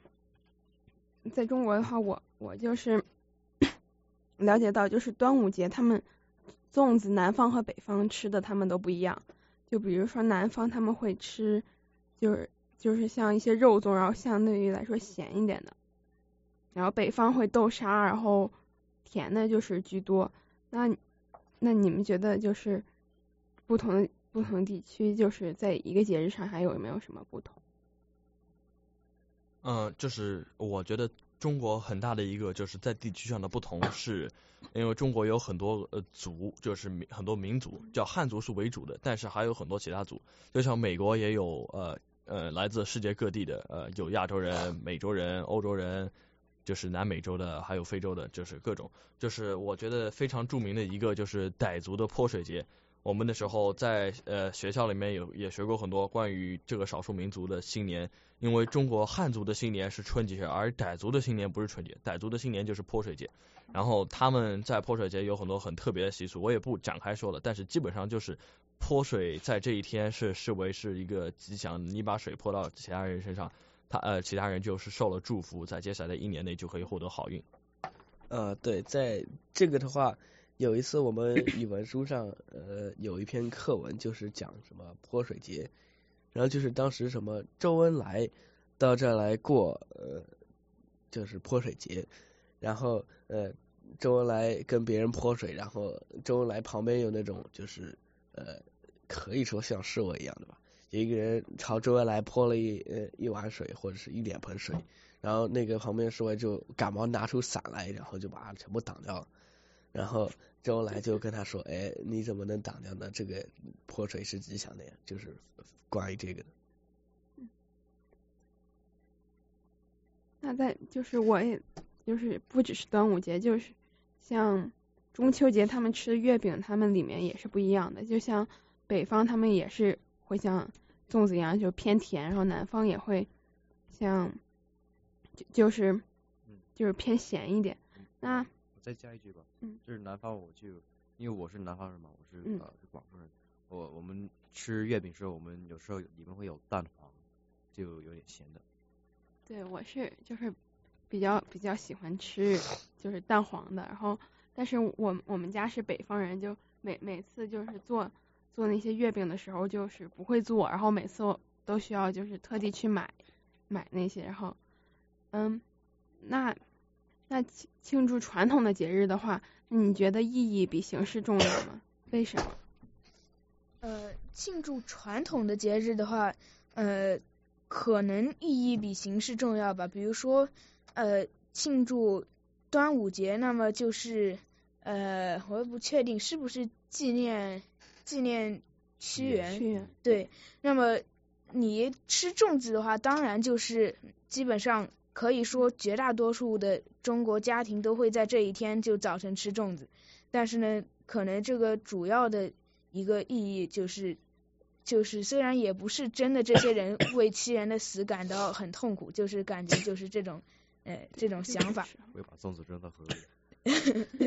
我就是了解到就是端午节他们粽子南方和北方吃的他们都不一样，就比如说南方他们会吃就是像一些肉粽，然后相对于来说咸一点的，然后北方会豆沙，然后甜的就是居多。那你们觉得就是不同地区就是在一个节日上还有没有什么不同？ 就是我觉得中国很大的一个就是在地区上的不同是，因为中国有很多族，就是很多民族，叫汉族是为主的，但是还有很多其他族，就像美国也有来自世界各地的有亚洲人、美洲人、欧洲人，就是南美洲的，还有非洲的，就是各种。就是我觉得非常著名的一个就是傣族的泼水节。我们那时候在学校里面也学过很多关于这个少数民族的新年，因为中国汉族的新年是春节，而傣族的新年不是春节，傣族的新年就是泼水节。然后他们在泼水节有很多很特别的习俗，我也不展开说了，但是基本上就是泼水在这一天是视为是一个吉祥，你把水泼到其他人身上，其他人就是受了祝福，在接下来的一年内就可以获得好运。 对，在这个的话，有一次我们语文书上有一篇课文就是讲什么泼水节，然后就是当时什么周恩来到这儿来过就是泼水节，然后周恩来跟别人泼水，然后周恩来旁边有那种就是可以说像侍卫一样的吧，有一个人朝周恩来泼了一碗水或者是一脸盆水，然后那个旁边侍卫就赶忙拿出伞来，然后就把它全部挡掉了。然后周恩来就跟他说，哎，你怎么能挡掉呢？这个泼水是吉祥的呀，就是关于这个的。 那就是我也就是不只是端午节，就是像中秋节他们吃的月饼，他们里面也是不一样的。就像北方他们也是会像粽子一样就偏甜，然后南方也会像就是偏咸一点。那我再加一句吧，就是南方因为我是南方人嘛，我是广州人，我们吃月饼时候，我们有时候里面会有蛋黄，就有点咸的。 对，我是就是比较喜欢吃就是蛋黄的，然后但是我们家是北方人，就每次就是做那些月饼的时候就是不会做，然后每次我都需要就是特地去买那些，然后那庆祝传统的节日的话，你觉得意义比形式重要吗？为什么？ 庆祝传统的节日的话，可能意义比形式重要吧。比如说，庆祝端午节，那么就是我也不确定是不是纪念屈原。对，那么你吃粽子的话，当然就是基本上可以说绝大多数的中国家庭都会在这一天就早晨吃粽子，但是呢，可能这个主要的一个意义就是虽然也不是真的这些人为其人的死感到很痛苦，就是感觉就是这种想法。 我要把粽子扔到河里。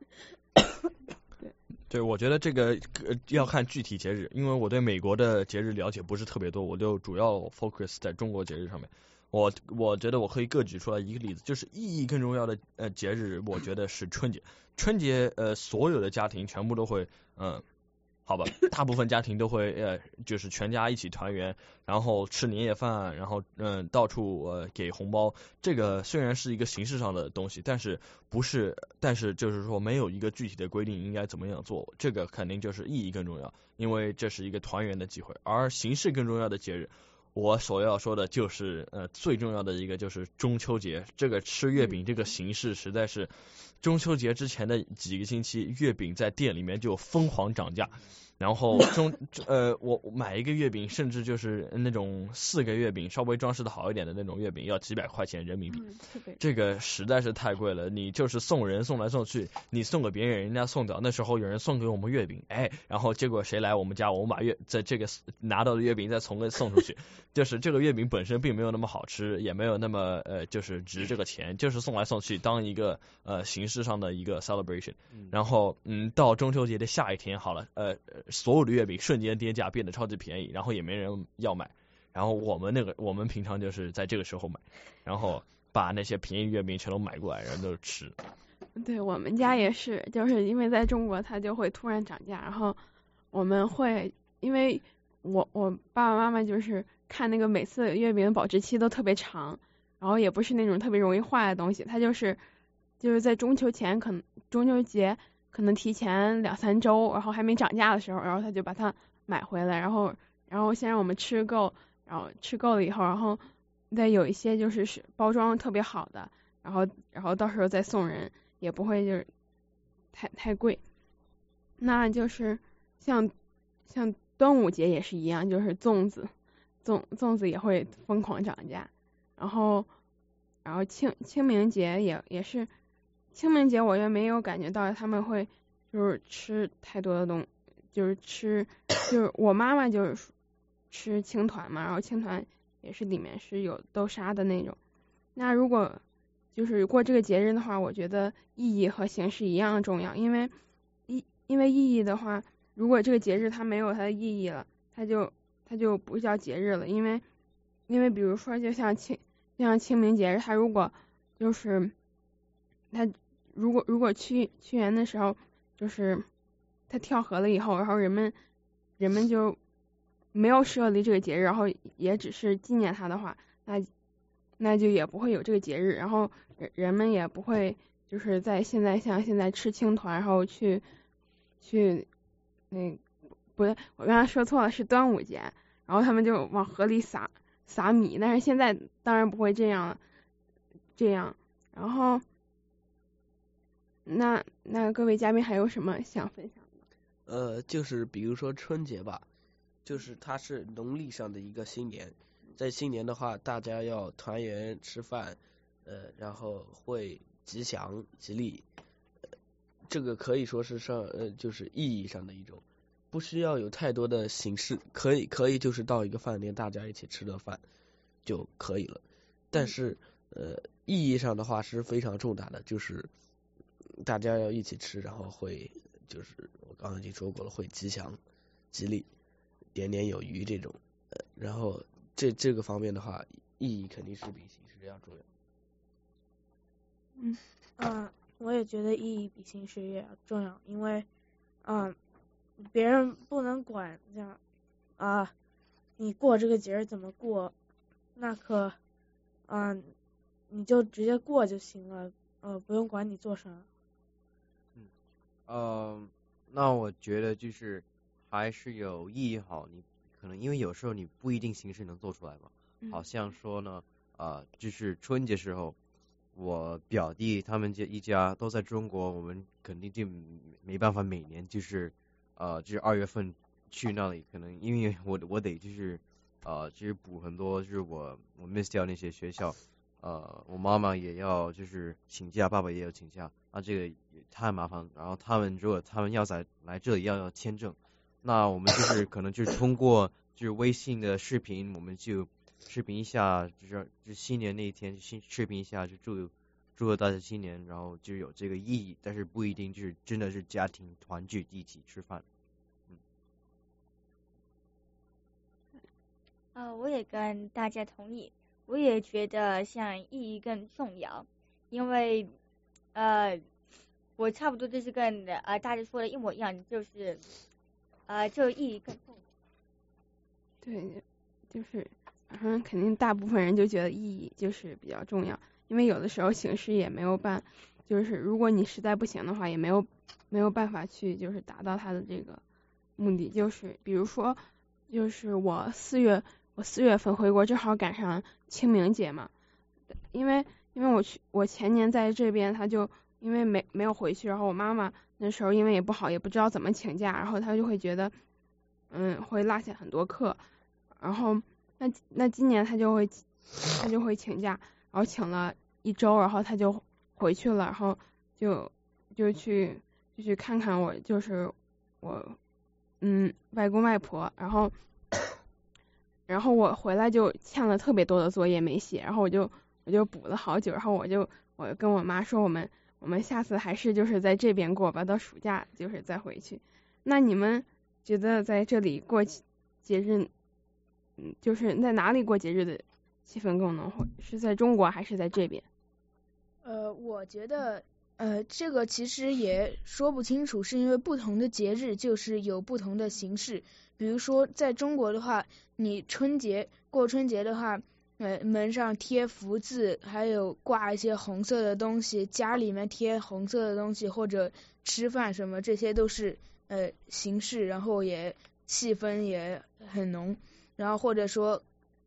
对，我觉得这个要看具体节日，因为我对美国的节日了解不是特别多，我就主要 focus 在中国节日上面。我觉得我可以各举出来一个例子，就是意义更重要的节日，我觉得是春节。春节所有的家庭全部都会好吧，大部分家庭都会就是全家一起团圆，然后吃年夜饭，然后到处给红包。这个虽然是一个形式上的东西，但是就是说没有一个具体的规定应该怎么样做，这个肯定就是意义更重要，因为这是一个团圆的机会。而形式更重要的节日，我所要说的就是最重要的一个就是中秋节。这个吃月饼这个形式实在是，中秋节之前的几个星期，月饼在店里面就疯狂涨价。然后我买一个月饼，甚至就是那种4个月饼，稍微装饰的好一点的那种月饼，要几百块钱人民币，这个实在是太贵了。你就是送人送来送去，你送给别人，人家送掉。那时候有人送给我们月饼，然后结果谁来我们家，我们把在这个拿到的月饼再送出去，就是这个月饼本身并没有那么好吃，也没有那么就是值这个钱，就是送来送去当一个形式上的一个 celebration。然后到中秋节的下一天好了，所有的月饼瞬间跌价，变得超级便宜，然后也没人要买。然后我们平常就是在这个时候买，然后把那些便宜月饼全都买过来，然后都吃。 对，我们家也是，就是因为在中国它就会突然涨价，然后我们会因为我爸爸妈妈就是看那个每次月饼的保质期都特别长，然后也不是那种特别容易坏的东西，它就是在中秋节可能提前2-3周，然后还没涨价的时候，然后他就把它买回来，然后先让我们吃够，然后吃够了以后，然后再有一些就是包装特别好的，然后到时候再送人，也不会就是太贵。那就是像端午节也是一样，就是粽子也会疯狂涨价，然后清明节也是，清明节我也没有感觉到他们会就是吃太多的就是我妈妈就是吃青团嘛，然后青团也是里面是有豆沙的那种。那如果就是过这个节日的话，我觉得意义和形式一样重要，因为意义的话，如果这个节日它没有它的意义了，它就不叫节日了。因为比如说就像清明节日，它如果就是它如果屈原的时候就是他跳河了以后，然后人们就没有设立这个节日，然后也只是纪念他的话，那就也不会有这个节日，然后人们也不会就是像现在吃青团，然后去不对，我刚才说错了，是端午节，然后他们就往河里撒米，但是现在当然不会这样了。然后那各位嘉宾还有什么想分享的？就是比如说春节吧，就是它是农历上的一个新年，在新年的话，大家要团圆吃饭，然后会吉祥吉利，这个可以说是就是意义上的一种，不需要有太多的形式，可以就是到一个饭店大家一起吃的饭就可以了。但是意义上的话是非常重大的，就是大家要一起吃，然后会就是我刚刚已经说过了，会吉祥吉利年年有余这种，然后这个方面的话，意义肯定是比形式要重要。我也觉得意义比形式也要重要，因为别人不能管这样你过这个节日怎么过，那你就直接过就行了，不用管你做啥。 那我觉得就是还是有意义好，你可能因为有时候你不一定形式能做出来嘛，好像说呢就是春节时候，我表弟他们一家都在中国，我们肯定就没办法每年就是2月份去那里，可能因为我得就是补很多就是我 miss 掉那些学校，我妈妈也要就是请假，爸爸也要请假，这个也太麻烦。然后如果他们要来这里要签证，那我们就是可能就是通过就是微信的视频，我们就视频一下，就是新年那一天视频一下，就祝贺大家新年，然后就有这个意义，但是不一定就是真的是家庭团聚一起吃饭。 我也跟大家同意，我也觉得像意义更重要，因为我差不多就是跟大家说的一模一样，就是就意义更重要。 对，就是肯定大部分人就觉得意义就是比较重要，因为有的时候形式也没有就是如果你实在不行的话，也没有办法去就是达到他的这个目的。就是比如说，就是我4月份回国，正好赶上清明节嘛，因为我前年在这边，他就因为没有回去，然后我妈妈那时候因为也不好，也不知道怎么请假，然后他就会觉得会落下很多课，然后那今年他就会请假，然后请了1周，然后他就回去了，然后就去看看我，就是我外公外婆，然后我回来就欠了特别多的作业没写，然后我就补了好久，然后我跟我妈说我们下次还是就是在这边过吧，到暑假就是再回去。那你们觉得在这里过节日，就是在哪里过节日的气氛更浓厚？是在中国还是在这边？ 我觉得这个其实也说不清楚，是因为不同的节日就是有不同的形式。比如说在中国的话，你过春节的话，门上贴福字，还有挂一些红色的东西，家里面贴红色的东西，或者吃饭什么，这些都是形式，然后也气氛也很浓。然后或者说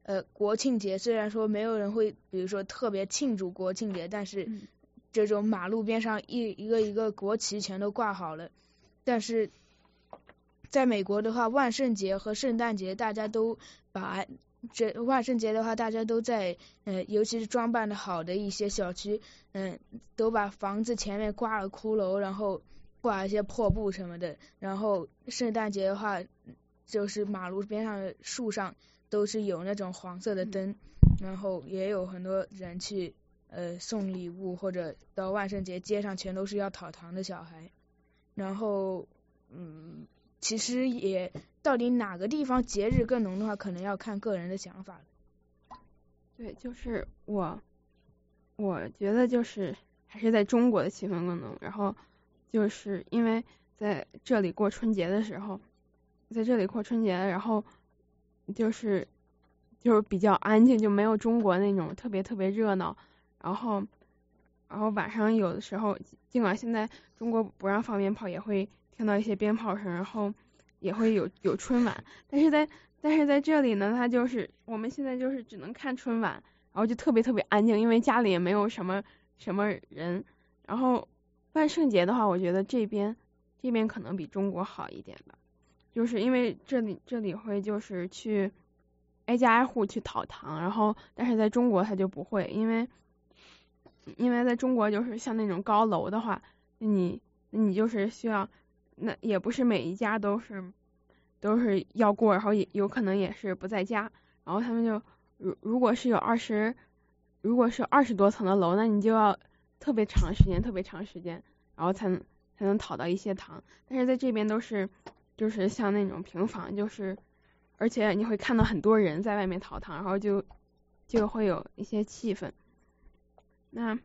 国庆节虽然说没有人会比如说特别庆祝国庆节，但是这种马路边上一个国旗全都挂好了。但是在美国的话，万圣节和圣诞节大家都把万圣节的话，大家都在尤其是装扮的好的一些小区，都把房子前面挂了骷髅，然后挂一些破布什么的。然后圣诞节的话，就是马路边上的树上都是有那种黄色的灯，然后也有很多人去送礼物，或者到万圣节街上全都是要讨糖的小孩。然后其实也到底哪个地方节日更浓的话，可能要看个人的想法。 对，就是我觉得就是还是在中国的气氛更浓。然后就是因为在这里过春节的时候，然后就是比较安静，就没有中国那种特别热闹。然后晚上有的时候，尽管现在中国不让放鞭炮，也会听到一些鞭炮声，然后也会有春晚。但是在这里呢，它就是我们现在就是只能看春晚，然后就特别安静，因为家里也没有什么人。然后万圣节的话，我觉得这边可能比中国好一点吧，就是因为这里会就是去挨家挨户去讨糖，然后但是在中国它就不会，因为在中国就是像那种高楼的话，你就是需要，那也不是每一家都是要过，然后也有可能也是不在家，然后他们就如果是20多层的楼，那你就要特别长时间，然后才能讨到一些糖。但是在这边都是就是像那种平房，就是而且你会看到很多人在外面讨糖，然后就会有一些气氛。那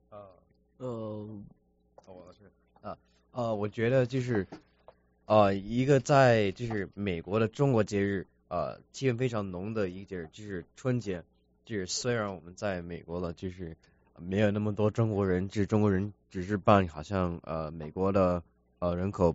我觉得就是一个在就是美国的中国节日气氛非常浓的一个节日就是春节。就是虽然我们在美国了，就是没有那么多中国人，就是中国人只是占好像美国的人口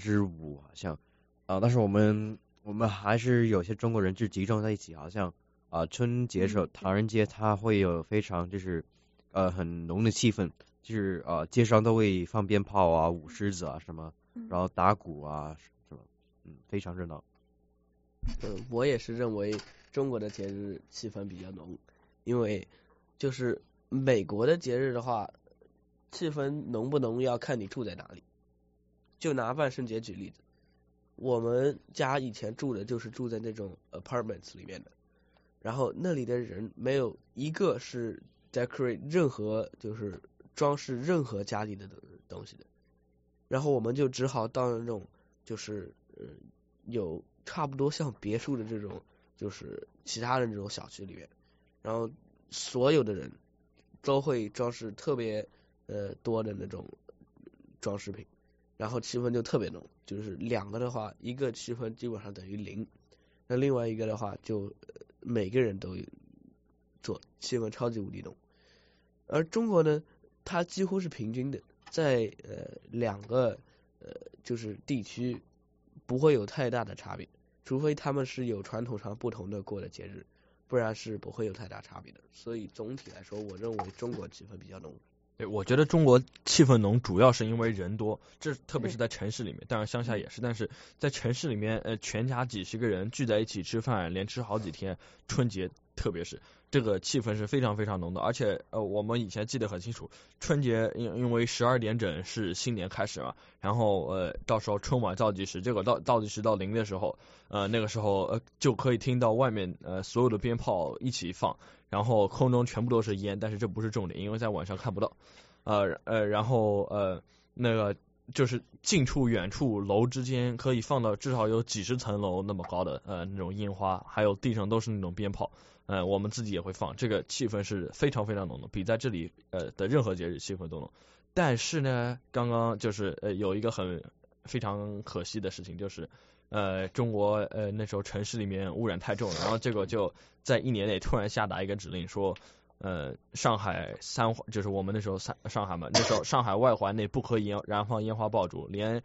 5%好像但是我们还是有些中国人就集中在一起，好像春节时候唐人街它会有非常就是很浓的气氛，就是街上都会放鞭炮啊、舞狮子啊什么，然后打鼓啊什么，非常热闹。 我也是认为中国的节日气氛比较浓，因为就是美国的节日的话，气氛浓不浓要看你住在哪里。就拿万圣节举例子，我们家以前住的就是住在那种 apartments 里面的，然后那里的人没有一个是 decorate 任何就是装饰任何家里的东西的，然后我们就只好到那种就是有差不多像别墅的这种就是其他的这种小区里面，然后所有的人都会装饰特别多的那种装饰品，然后气氛就特别浓。就是两个的话，一个气氛基本上等于0，那另外一个的话就每个人都做，气氛超级无敌浓。而中国呢，它几乎是平均的，在两个就是地区不会有太大的差别，除非他们是有传统上不同的过的节日，不然是不会有太大差别的。所以总体来说，我认为中国气氛比较浓。 对，我觉得中国气氛浓主要是因为人多，这特别是在城市里面，当然乡下也是，但是在城市里面全家几十个人聚在一起吃饭，连吃好几天，春节特别是这个气氛是非常非常浓的。而且我们以前记得很清楚，春节因为12点整是新年开始嘛，然后到时候春晚倒计时，这个倒计时到0的时候，那个时候就可以听到外面所有的鞭炮一起放，然后空中全部都是烟，但是这不是重点，因为在晚上看不到。然后那个就是近处远处楼之间可以放到至少有几十层楼那么高的那种烟花，还有地上都是那种鞭炮，我们自己也会放，这个气氛是非常非常浓的，比在这里的任何节日气氛都浓。但是呢，刚刚就是有一个非常可惜的事情，就是中国那时候城市里面污染太重了，然后这个就在1年内突然下达一个指令说上海就是我们那时候上海嘛，那时候上海外环内不可以燃放烟花爆竹，连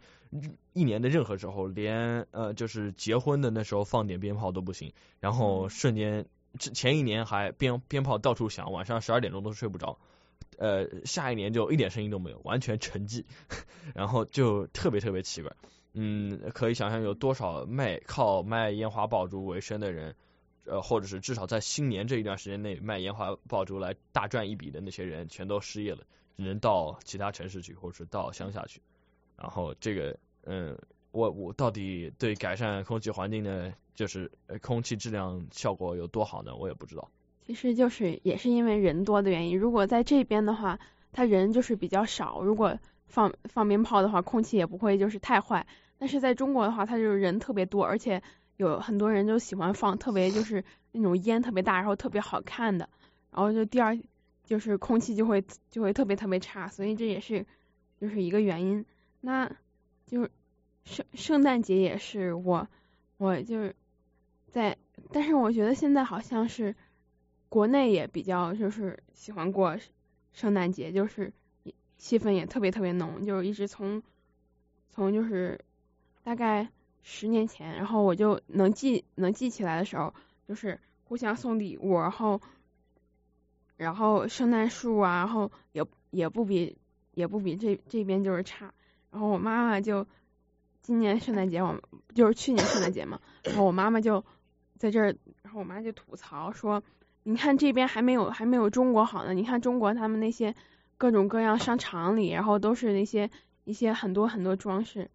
1年的任何时候，连就是结婚的那时候放点鞭炮都不行，然后瞬间前一年还鞭炮到处响，晚上12点钟都睡不着，下一年就一点声音都没有，完全沉寂，然后就特别特别奇怪。可以想象有多少靠卖烟花爆竹为生的人，或者是至少在新年这一段时间内卖烟花爆竹来大赚一笔的那些人，全都失业了，只能到其他城市去，或者是到乡下去。然后这个，我到底对改善空气环境的，就是空气质量效果有多好呢？我也不知道。 其实就是也是因为人多的原因。如果在这边的话，它人就是比较少，如果放鞭炮的话，空气也不会就是太坏。但是在中国的话，它就是人特别多，而且有很多人就喜欢放特别就是那种烟特别大，然后特别好看的，然后就是空气就会特别特别差，所以这也是就是一个原因。那就是圣诞节也是我就是但是我觉得现在好像是国内也比较就是喜欢过圣诞节，就是气氛也特别特别浓，就是一直从就是大概10年前，然后我就能记起来的时候，就是互相送礼物，然后圣诞树啊，然后也不比这边就是差。然后我妈妈就今年圣诞节就是去年圣诞节嘛，然后我妈妈就在这儿，然后我妈就吐槽说，你看这边还没有中国好呢，你看中国他们那些各种各样商场里，然后都是那些一些很多很多装饰，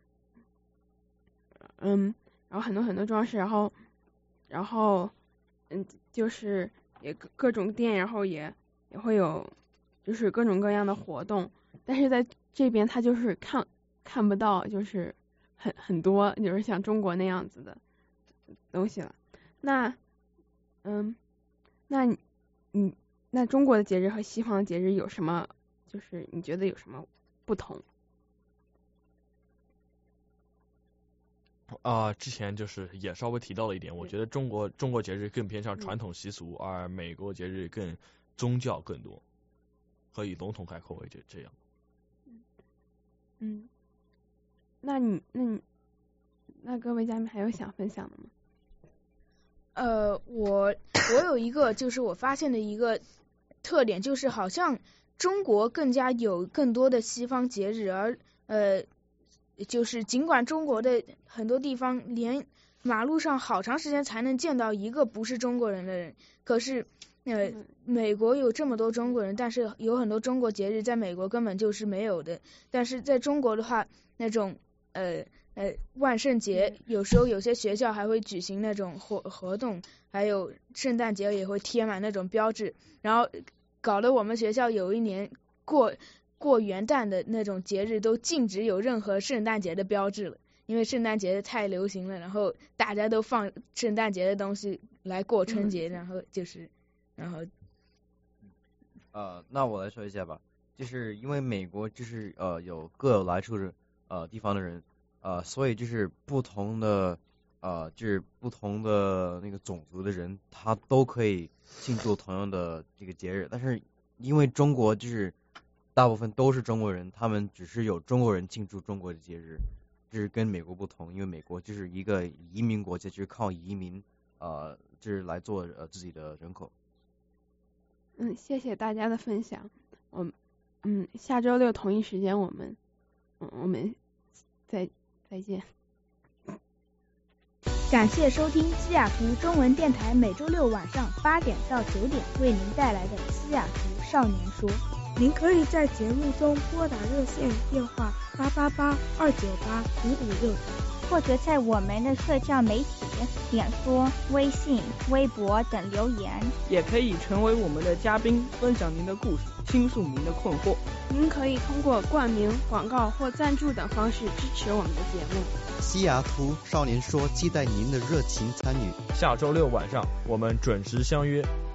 然后很多很多装饰，然后就是也各种店，然后也会有就是各种各样的活动，但是在这边它就是看不到就是很多就是像中国那样子的东西了。那中国的节日和西方的节日有什么，就是你觉得有什么不同？ 之前就是也稍微提到了一点，我觉得中国节日更偏向传统习俗，而美国节日更宗教更多，可以笼统概括为这样。 那各位嘉宾还有想分享的吗？ 我有一个就是我发现的一个特点，就是好像中国更加有更多的西方节日，而就是尽管中国的很多地方连马路上好长时间才能见到一个不是中国人的人，可是美国有这么多中国人，但是有很多中国节日在美国根本就是没有的。但是在中国的话，那种万圣节有时候有些学校还会举行那种活动，还有圣诞节也会贴满那种标志，然后搞得我们学校有一年过元旦的那种节日都禁止有任何圣诞节的标志了，因为圣诞节太流行了，然后大家都放圣诞节的东西来过春节，然后那我来说一下吧，就是因为美国就是有各有来处的地方的人，所以就是不同的那个种族的人，他都可以庆祝同样的这个节日，但是因为中国就是大部分都是中国人，他们只是有中国人庆祝中国的节日，就是跟美国不同，因为美国就是一个移民国家，就是靠移民就是来做自己的人口。 谢谢大家的分享。下周6同一时间我们再见。 感谢收听西雅图中文电台每周6晚上8点到9点为您带来的西雅图少年说。 您可以在节目中拨打热线电话888-298-5569， 或者在我们的社交媒体脸书、微信、微博等留言。 也可以成为我们的嘉宾，分享您的故事，倾诉您的困惑。 您可以通过冠名、广告或赞助等方式支持我们的节目。 西雅图少年说期待您的热情参与。 下周6晚上我们准时相约。